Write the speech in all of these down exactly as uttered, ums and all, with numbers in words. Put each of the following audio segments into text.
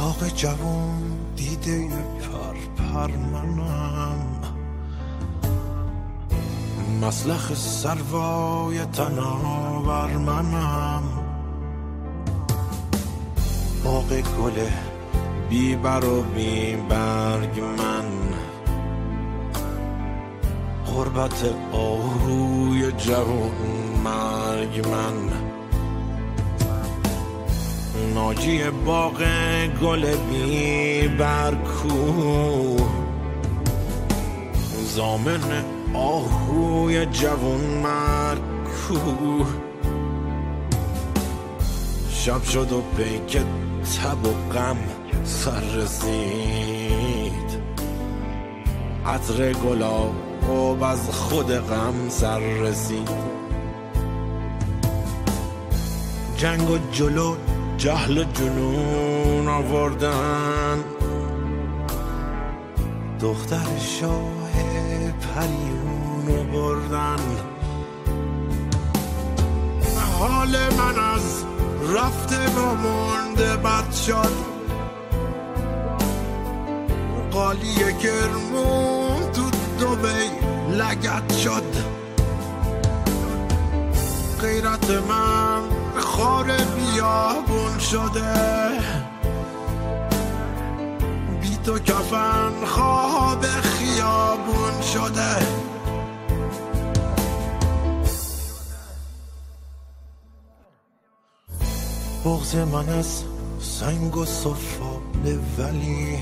باغ جوون دیده پر پر منم، مسلخ سروای تناور منم، باغ گل بی بر و بی برگ من، غربت آهوی جوان مرگ من، ناجی باغ گل بی برکو، زامن آهوی جوان مرگ کو، شب شد و پیک تب و غم سر رسید، عطر گلاب از خود غم سر رسید، جنگ و جلو جهل و جنون آوردن، دختر شاه پریونو بردن، حال من از رفته و مونده بد شد، قالی کرمون تو دبی لگت شد، غیرت من خار بیابون شده، بی تو کفن خواب خیابون شده، بغض من از سنگ و سفاله، ولی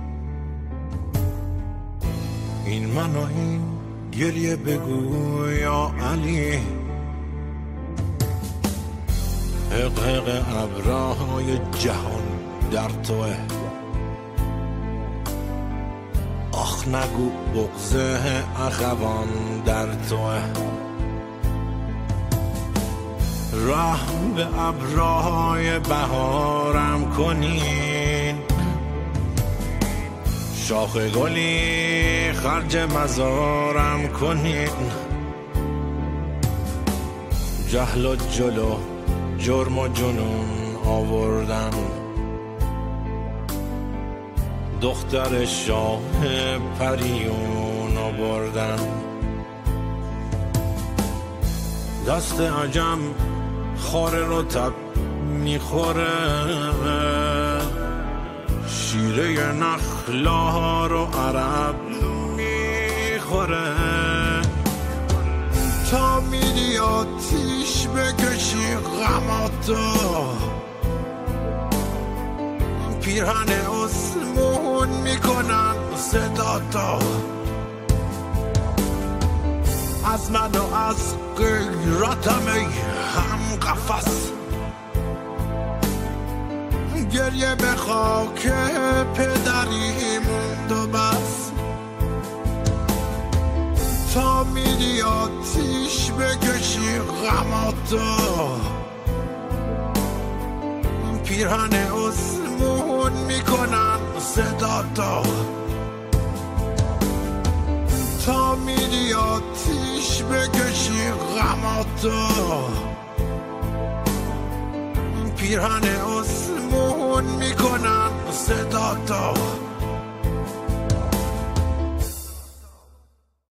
این من و این گریه بگو یا علی، حقق ابرهای جهان در توه، آخ نگو بغض اخوان در توه، رحم به ابرهای بهارم کنین، شاخ گلی خرج مزارم کنین، جهل و جلو جرم و جنون آوردن، دختر شاه پریون آوردن، دست عجم خار رو تب میخوره، شیره نخلا رو عرب میخوره، تا میری آتیش بکشی غماتو، پیرهن اسمون میکنن صداتو، از من و از غیرتم ای هم قفص، گریه به خاک پدری موند و بس، تا میری آتیش بکشی غماتو، پیرهن اسمون میکنن صداتو، تا میری آتیش بکشی غماتو، پیرهن اسمون میکنن صداتو.